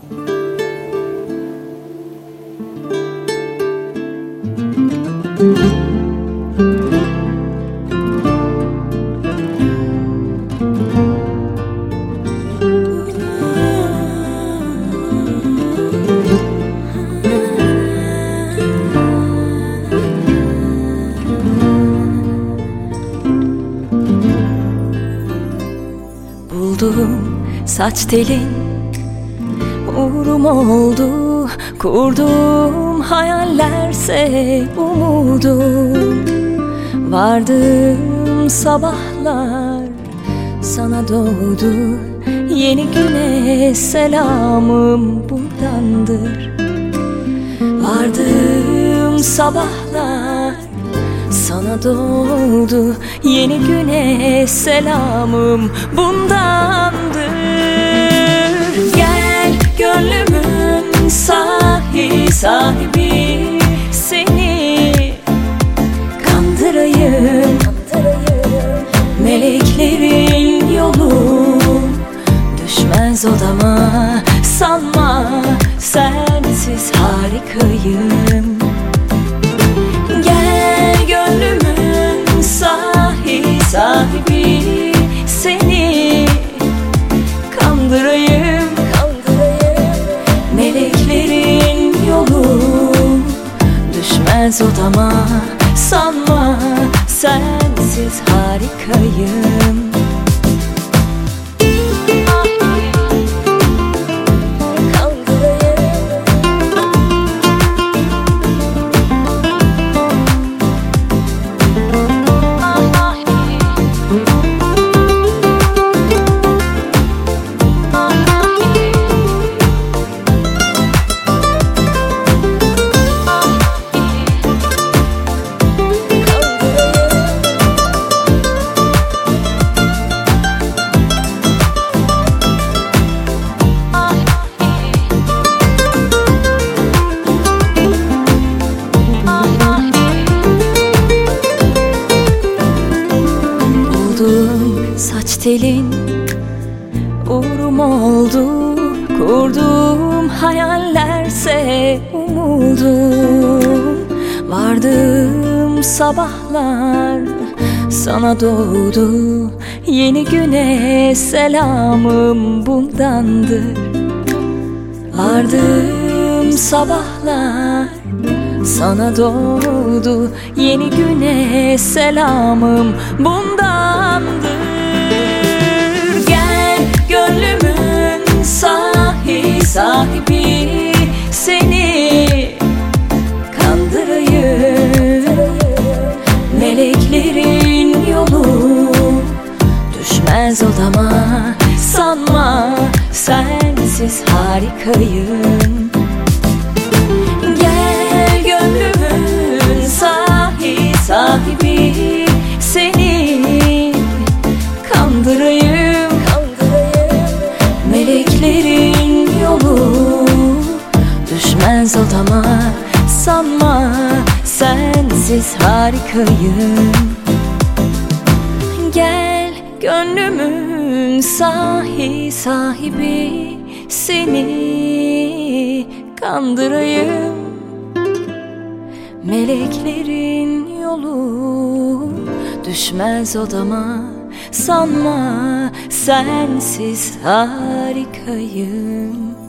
Buldum saç telin, uğrum oldu. Kurdum hayallerse umudum. Vardım sabahlar, sana doğdu yeni güne selamım buradandır. Vardım sabahlar, sana doğdu yeni güne selamım bundandır. Gel gönlümün sahibi, seni kandırayım. Meleklerin yolu düşmez odama, sanma sensiz harikayım. Gel gönlümün sahibi, seni kandırayım. Meleklerin yolu düşmez odama, sanma sensiz harikayım. Saç telin, uğrum oldu. Kurdum hayallerse umudum. Vardım sabahlar, sana doğdu yeni güne selamım bundandır. Vardım sabahlar, sana doğdu yeni güne selamım bundandır. Gel gönlümün sahibi, seni kandırayım. Meleklerin yolu düşmez odama, sanma sensiz harikayım. Gel gönlümün sahibi, seni kandırayım. Meleklerin yolu düşmez odama, sanma sensiz harikayım. Gel gönlümün sahibi, seni kandırayım. Meleklerin yolu düşmez odama, sanma sensiz harikayım.